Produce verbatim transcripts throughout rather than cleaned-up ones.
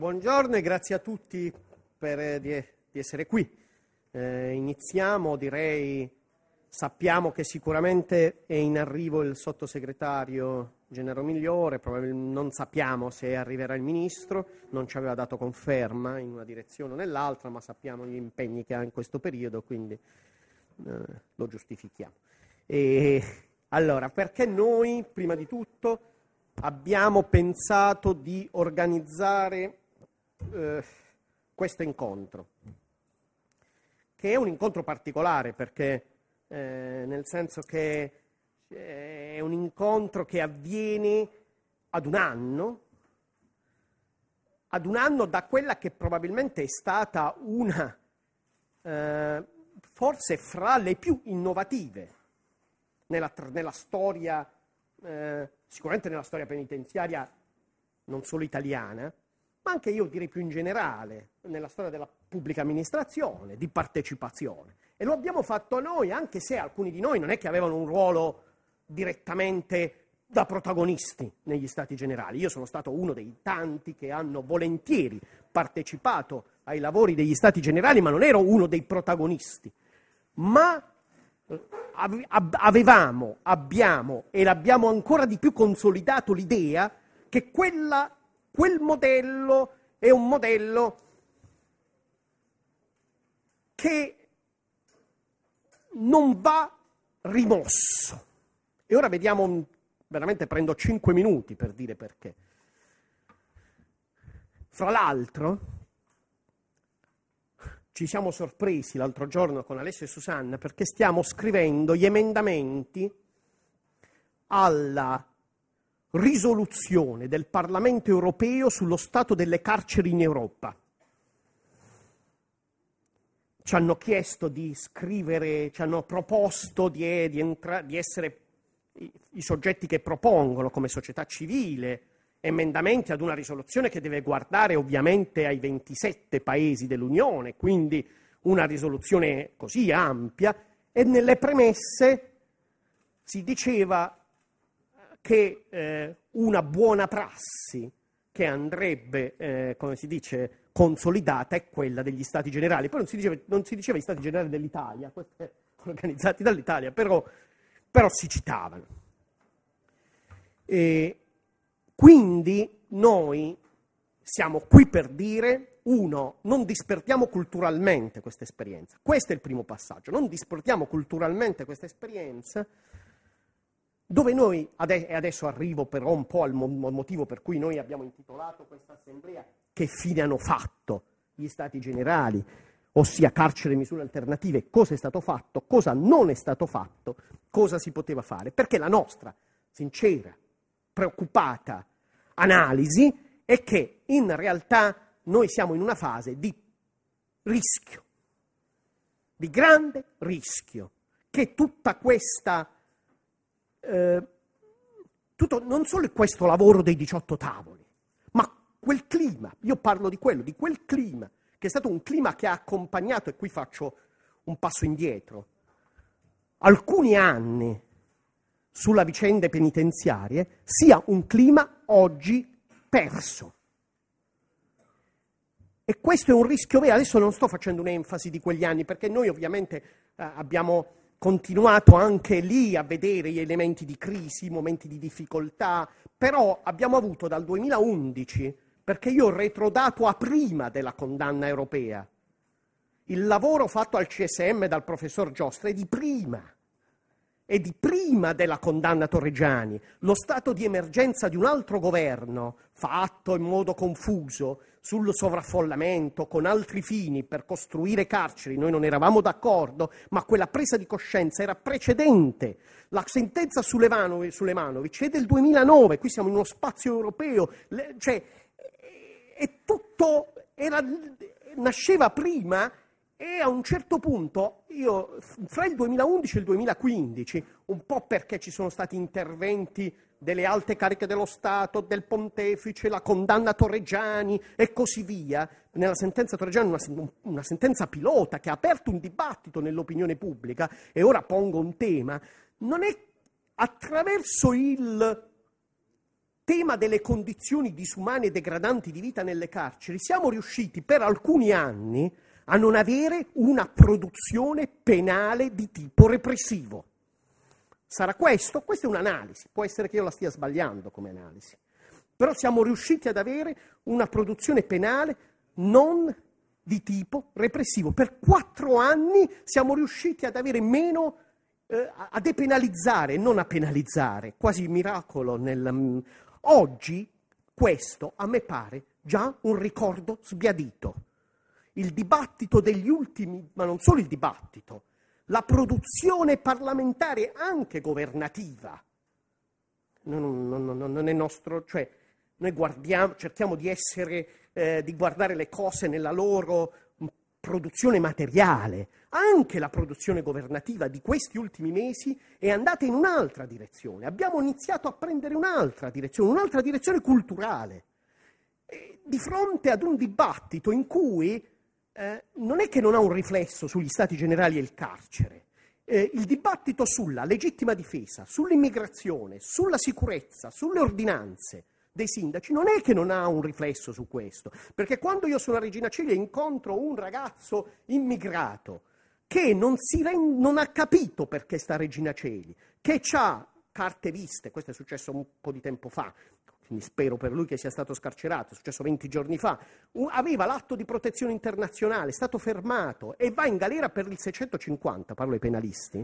Buongiorno e grazie a tutti per, eh, di, di essere qui. Eh, iniziamo, direi, sappiamo che sicuramente è in arrivo il sottosegretario Gennaro Migliore, probabilmente non sappiamo se arriverà il ministro, non ci aveva dato conferma in una direzione o nell'altra, ma sappiamo gli impegni che ha in questo periodo, quindi eh, lo giustifichiamo. E, allora, perché noi, prima di tutto, abbiamo pensato di organizzare eh, questo incontro, che è un incontro particolare perché eh, nel senso che eh, è un incontro che avviene ad un anno, ad un anno da quella che probabilmente è stata una, eh, forse fra le più innovative nella, nella storia, eh, sicuramente nella storia penitenziaria non solo italiana, ma anche io direi più in generale, nella storia della pubblica amministrazione, di partecipazione. E lo abbiamo fatto noi, anche se alcuni di noi non è che avevano un ruolo direttamente da protagonisti negli Stati Generali. Io sono stato uno dei tanti che hanno volentieri partecipato ai lavori degli Stati Generali, ma non ero uno dei protagonisti. Ma avevamo, abbiamo e l'abbiamo ancora di più consolidato l'idea che quella Quel modello è un modello che non va rimosso. E ora vediamo, veramente prendo cinque minuti per dire perché. Fra l'altro, ci siamo sorpresi l'altro giorno con Alessio e Susanna perché stiamo scrivendo gli emendamenti alla risoluzione del Parlamento europeo sullo stato delle carceri in Europa. Ci hanno chiesto di scrivere, ci hanno proposto di, di, entra, di essere i, i soggetti che propongono come società civile emendamenti ad una risoluzione che deve guardare ovviamente ai ventisette paesi dell'Unione, quindi una risoluzione così ampia, e nelle premesse si diceva che eh, una buona prassi che andrebbe, eh, come si dice, consolidata è quella degli Stati Generali. Poi non si diceva, non si diceva gli Stati Generali dell'Italia, organizzati dall'Italia, però, però si citavano. E quindi noi siamo qui per dire, uno, non disperdiamo culturalmente questa esperienza. Questo è il primo passaggio, non disperdiamo culturalmente questa esperienza, dove noi, e adesso arrivo però un po' al motivo per cui noi abbiamo intitolato questa assemblea che fine hanno fatto gli Stati Generali, ossia carcere e misure alternative, cosa è stato fatto, cosa non è stato fatto, cosa si poteva fare. Perché la nostra sincera, preoccupata analisi è che in realtà noi siamo in una fase di rischio, di grande rischio, che tutta questa Eh, tutto, non solo questo lavoro dei diciotto tavoli, ma quel clima, io parlo di quello, di quel clima, che è stato un clima che ha accompagnato, e qui faccio un passo indietro, alcuni anni sulla vicende penitenziarie, sia un clima oggi perso. E questo è un rischio vero. Adesso non sto facendo un'enfasi di quegli anni, perché noi ovviamente eh, abbiamo continuato anche lì a vedere gli elementi di crisi, i momenti di difficoltà, però abbiamo avuto dal duemilaundici, perché io ho retrodato a prima della condanna europea, il lavoro fatto al C S M dal professor Giostra è di prima, è di prima della condanna Torreggiani, lo stato di emergenza di un altro governo, fatto in modo confuso, sul sovraffollamento, con altri fini, per costruire carceri, noi non eravamo d'accordo, ma quella presa di coscienza era precedente. La sentenza Sulejmanovic è del duemilanove, qui siamo in uno spazio europeo, le, cioè, e tutto era, nasceva prima, e a un certo punto, io, fra il duemilaundici e il duemilaquindici, un po' perché ci sono stati interventi delle alte cariche dello Stato, del Pontefice, la condanna Torreggiani e così via, nella sentenza Torreggiani una, una sentenza pilota che ha aperto un dibattito nell'opinione pubblica, e ora pongo un tema, non è attraverso il tema delle condizioni disumane e degradanti di vita nelle carceri, siamo riusciti per alcuni anni a non avere una produzione penale di tipo repressivo. Sarà questo? Questa è un'analisi, può essere che io la stia sbagliando come analisi, però siamo riusciti ad avere una produzione penale non di tipo repressivo. Per quattro anni siamo riusciti ad avere meno, eh, a depenalizzare, non a penalizzare, quasi miracolo. Nel... Oggi questo a me pare già un ricordo sbiadito. Il dibattito degli ultimi, ma non solo il dibattito, la produzione parlamentare anche governativa, non, non, non, non è nostro, cioè noi guardiamo, cerchiamo di essere, eh, di guardare le cose nella loro produzione materiale. Anche la produzione governativa di questi ultimi mesi è andata in un'altra direzione. Abbiamo iniziato a prendere un'altra direzione, un'altra direzione culturale. E di fronte ad un dibattito in cui Eh, non è che non ha un riflesso sugli stati generali e il carcere. Eh, il dibattito sulla legittima difesa, sull'immigrazione, sulla sicurezza, sulle ordinanze dei sindaci non è che non ha un riflesso su questo, perché quando io sono a Regina Coeli e incontro un ragazzo immigrato che non, si rend- non ha capito perché sta a Regina Coeli, che ha carte viste, questo è successo un po' di tempo fa, quindi spero per lui che sia stato scarcerato, è successo venti giorni fa, aveva l'atto di protezione internazionale, è stato fermato e va in galera per il seicentocinquanta, parlo ai penalisti.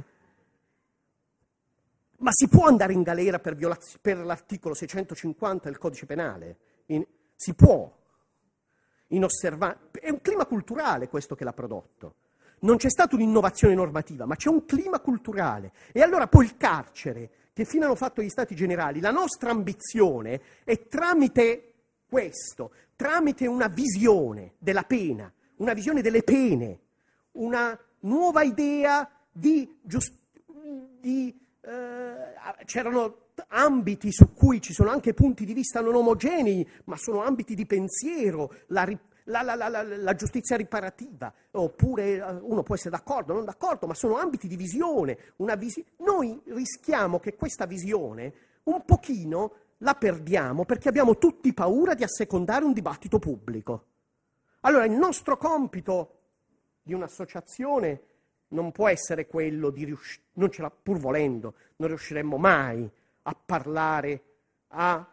Ma si può andare in galera per, violaz- per l'articolo seicentocinquanta del codice penale? In- si può. In osserva- è un clima culturale questo che l'ha prodotto. Non c'è stata un'innovazione normativa, ma c'è un clima culturale. E allora poi il carcere, che fino hanno fatto gli Stati Generali, la nostra ambizione è tramite questo, tramite una visione della pena, una visione delle pene, una nuova idea di, giust- di eh, c'erano ambiti su cui ci sono anche punti di vista non omogenei, ma sono ambiti di pensiero, la ripresa. La, la, la, la, la giustizia riparativa, oppure uno può essere d'accordo o non d'accordo, ma sono ambiti di visione. Una visi- Noi rischiamo che questa visione un pochino la perdiamo perché abbiamo tutti paura di assecondare un dibattito pubblico. Allora il nostro compito di un'associazione non può essere quello di riuscire, non ce la, pur volendo, non riusciremmo mai a parlare a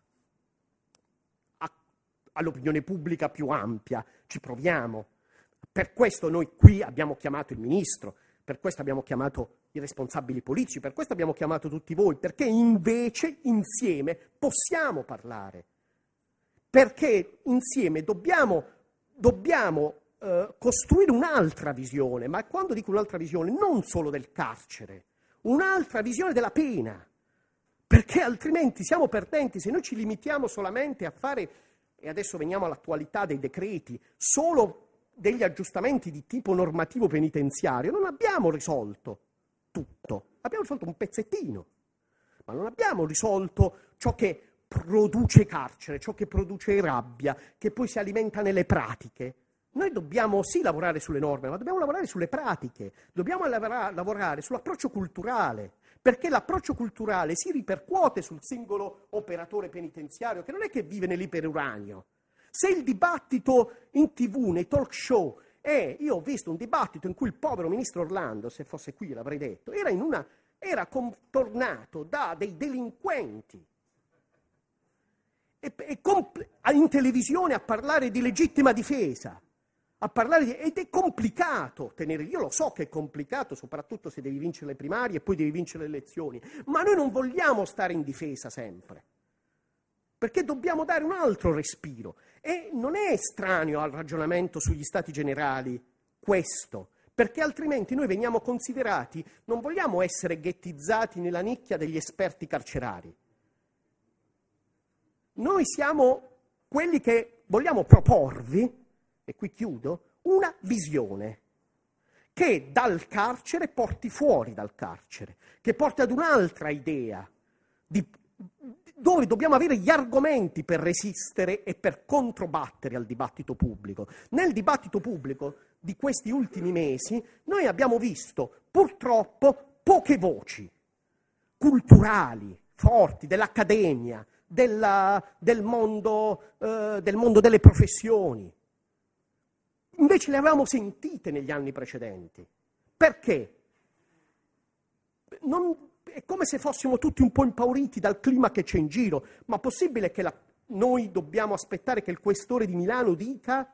all'opinione pubblica più ampia, ci proviamo. Per questo noi qui abbiamo chiamato il ministro, per questo abbiamo chiamato i responsabili politici, per questo abbiamo chiamato tutti voi, perché invece insieme possiamo parlare, perché insieme dobbiamo, dobbiamo eh, costruire un'altra visione, ma quando dico un'altra visione, non solo del carcere, un'altra visione della pena, perché altrimenti siamo perdenti se noi ci limitiamo solamente a fare. E adesso veniamo all'attualità dei decreti, solo degli aggiustamenti di tipo normativo penitenziario, non abbiamo risolto tutto, abbiamo risolto un pezzettino, ma non abbiamo risolto ciò che produce carcere, ciò che produce rabbia, che poi si alimenta nelle pratiche. Noi dobbiamo sì lavorare sulle norme, ma dobbiamo lavorare sulle pratiche, dobbiamo lavora- lavorare sull'approccio culturale, perché l'approccio culturale si ripercuote sul singolo operatore penitenziario, che non è che vive nell'iperuranio. Se il dibattito in tivù, nei talk show, è, io ho visto un dibattito in cui il povero ministro Orlando, se fosse qui l'avrei detto, era, in una, era contornato da dei delinquenti, e, e compl- in televisione a parlare di legittima difesa, a parlare di, ed è complicato tenere, io lo so che è complicato, soprattutto se devi vincere le primarie e poi devi vincere le elezioni, ma noi non vogliamo stare in difesa sempre, perché dobbiamo dare un altro respiro, e non è estraneo al ragionamento sugli stati generali questo, perché altrimenti noi veniamo considerati, non vogliamo essere ghettizzati nella nicchia degli esperti carcerari, noi siamo quelli che vogliamo proporvi, e qui chiudo, una visione che dal carcere porti fuori dal carcere, che porti ad un'altra idea, di, dove dobbiamo avere gli argomenti per resistere e per controbattere al dibattito pubblico. Nel dibattito pubblico di questi ultimi mesi noi abbiamo visto purtroppo poche voci culturali, forti, dell'accademia, della, del, mondo, eh, del mondo delle professioni. Invece le avevamo sentite negli anni precedenti. Perché? Non, è come se fossimo tutti un po' impauriti dal clima che c'è in giro. Ma possibile che la, noi dobbiamo aspettare che il questore di Milano dica...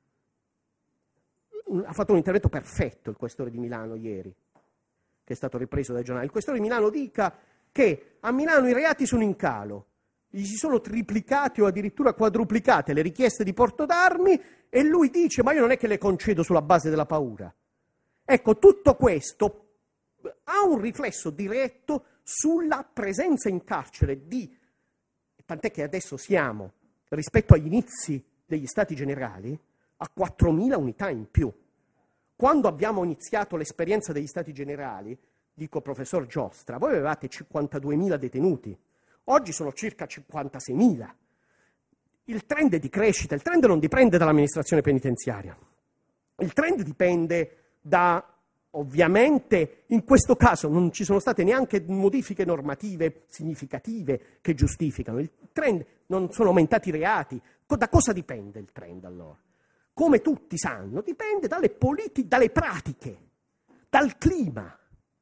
Ha fatto un intervento perfetto il questore di Milano ieri, che è stato ripreso dai giornali. Il questore di Milano dica che a Milano i reati sono in calo, gli si sono triplicati o addirittura quadruplicate le richieste di porto d'armi e lui dice ma io non è che le concedo sulla base della paura. Ecco, tutto questo ha un riflesso diretto sulla presenza in carcere di, tant'è che adesso siamo, rispetto agli inizi degli Stati Generali, a quattromila unità in più. Quando abbiamo iniziato l'esperienza degli Stati Generali, dico professor Giostra, voi avevate cinquantaduemila detenuti, oggi sono circa cinquantaseimila. Il trend è di crescita, il trend non dipende dall'amministrazione penitenziaria, il trend dipende da, ovviamente, in questo caso non ci sono state neanche modifiche normative significative che giustificano, il trend non sono aumentati i reati. Da cosa dipende il trend allora? Come tutti sanno, dipende dalle politiche, dalle pratiche, dal clima.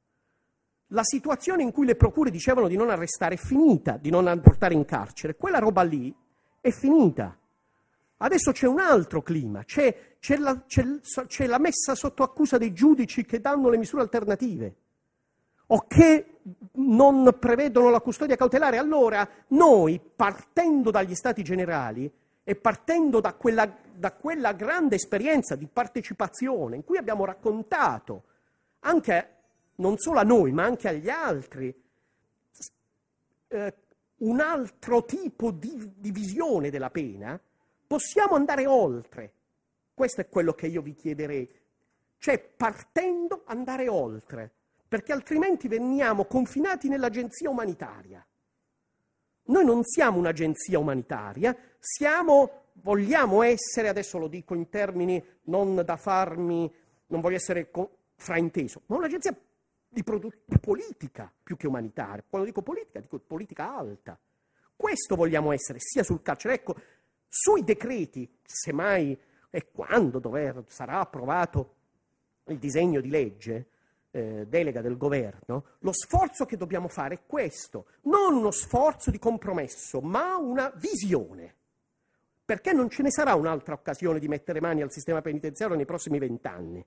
La situazione in cui le procure dicevano di non arrestare è finita, di non portare in carcere. Quella roba lì è finita. Adesso c'è un altro clima, c'è, c'è, la, c'è, c'è la messa sotto accusa dei giudici che danno le misure alternative o che non prevedono la custodia cautelare. Allora noi, partendo dagli Stati Generali, e partendo da quella, da quella grande esperienza di partecipazione in cui abbiamo raccontato, anche non solo a noi, ma anche agli altri, eh, un altro tipo di, di visione della pena, possiamo andare oltre. Questo è quello che io vi chiederei. Cioè, partendo, andare oltre, perché altrimenti veniamo confinati nell'agenzia umanitaria. Noi non siamo un'agenzia umanitaria, siamo, vogliamo essere, adesso lo dico in termini non da farmi, non voglio essere frainteso, ma un'agenzia di, produ- di politica più che umanitaria. Quando dico politica, dico politica alta. Questo vogliamo essere, sia sul carcere. Ecco, sui decreti, semmai e quando dover, sarà approvato il disegno di legge, Eh, delega del governo, lo sforzo che dobbiamo fare è questo, non uno sforzo di compromesso, ma una visione, perché non ce ne sarà un'altra occasione di mettere mani al sistema penitenziario nei prossimi vent'anni.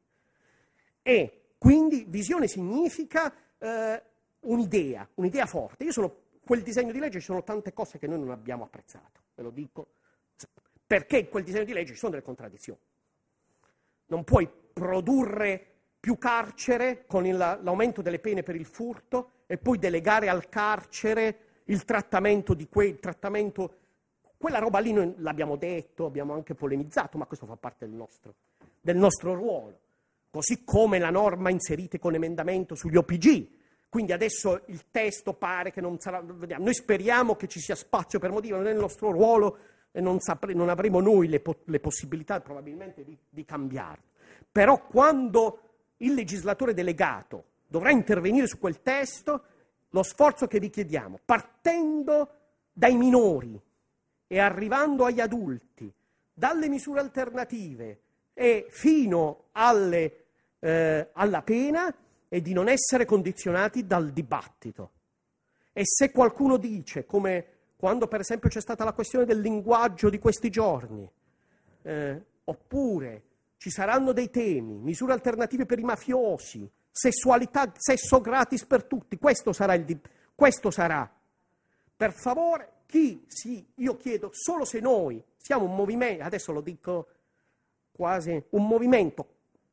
E quindi visione significa eh, un'idea, un'idea forte. Io sono, quel disegno di legge ci sono tante cose che noi non abbiamo apprezzato, ve lo dico, perché in quel disegno di legge ci sono delle contraddizioni. Non puoi produrre più carcere con il, l'aumento delle pene per il furto e poi delegare al carcere il trattamento di quel trattamento. Quella roba lì noi l'abbiamo detto, abbiamo anche polemizzato, ma questo fa parte del nostro, del nostro ruolo. Così come la norma inserita con emendamento sugli O P G. Quindi adesso il testo pare che non sarà... Vediamo. Noi speriamo che ci sia spazio per modificare, non è il nostro ruolo e non, sapre, non avremo noi le, po- le possibilità probabilmente di, di cambiarlo. Però quando il legislatore delegato dovrà intervenire su quel testo, lo sforzo che vi chiediamo, partendo dai minori e arrivando agli adulti, dalle misure alternative e fino alle, eh, alla pena, è di non essere condizionati dal dibattito. E se qualcuno dice, come quando per esempio c'è stata la questione del linguaggio di questi giorni, eh, oppure ci saranno dei temi, misure alternative per i mafiosi, sessualità, sesso gratis per tutti, questo sarà il di- questo sarà. Per favore, chi sì, io chiedo, solo se noi siamo un movimento, adesso lo dico quasi, un movimento,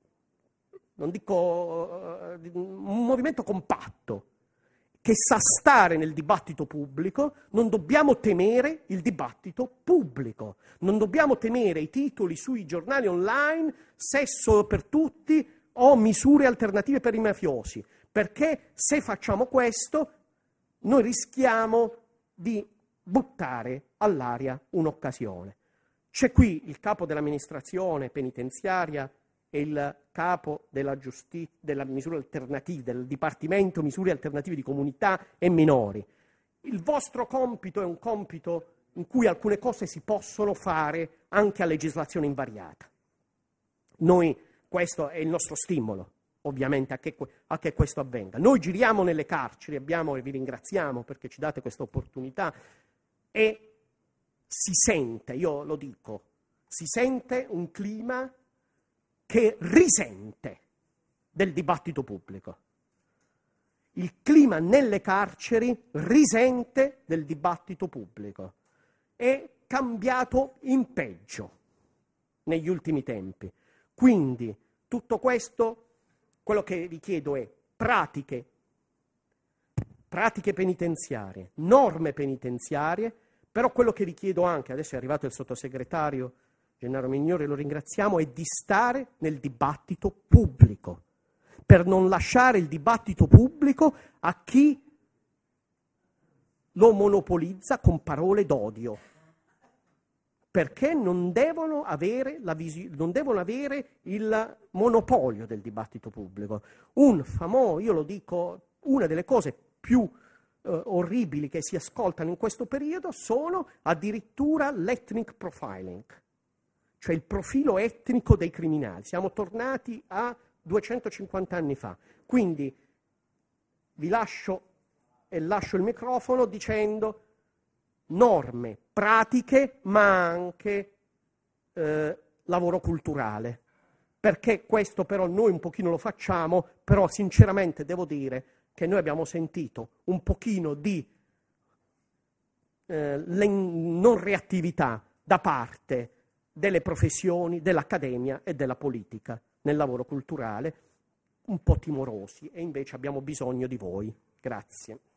non dico, uh, un movimento compatto, che sa stare nel dibattito pubblico, non dobbiamo temere il dibattito pubblico, non dobbiamo temere i titoli sui giornali online, sesso per tutti o misure alternative per i mafiosi, perché se facciamo questo noi rischiamo di buttare all'aria un'occasione. C'è qui il capo dell'amministrazione penitenziaria e il capo della giustizia, della misura alternativa, del Dipartimento Misure Alternative di Comunità e Minori. il vostro compito è un compito in cui alcune cose si possono fare anche a legislazione invariata. Noi, questo è il nostro stimolo, ovviamente, a che, a che questo avvenga. Noi giriamo nelle carceri, abbiamo, e vi ringraziamo perché ci date questa opportunità, e si sente, io lo dico, si sente un clima che risente del dibattito pubblico. Il clima nelle carceri risente del dibattito pubblico. È cambiato in peggio negli ultimi tempi. Quindi tutto questo, quello che vi chiedo è pratiche, pratiche penitenziarie, norme penitenziarie, però quello che vi chiedo anche, adesso è arrivato il sottosegretario Gennaro Mignori, lo ringraziamo, è di stare nel dibattito pubblico, per non lasciare il dibattito pubblico a chi lo monopolizza con parole d'odio, perché non devono avere, la visi- non devono avere il monopolio del dibattito pubblico. Un famoso, io lo dico, una delle cose più eh, orribili che si ascoltano in questo periodo sono addirittura l'ethnic profiling, cioè il profilo etnico dei criminali. Siamo tornati a duecentocinquanta anni fa. Quindi vi lascio e lascio il microfono dicendo norme, pratiche, ma anche eh, lavoro culturale. Perché questo però noi un pochino lo facciamo, però sinceramente devo dire che noi abbiamo sentito un pochino di eh, non reattività da parte delle professioni, dell'accademia e della politica nel lavoro culturale, un po' timorosi, e invece abbiamo bisogno di voi. Grazie.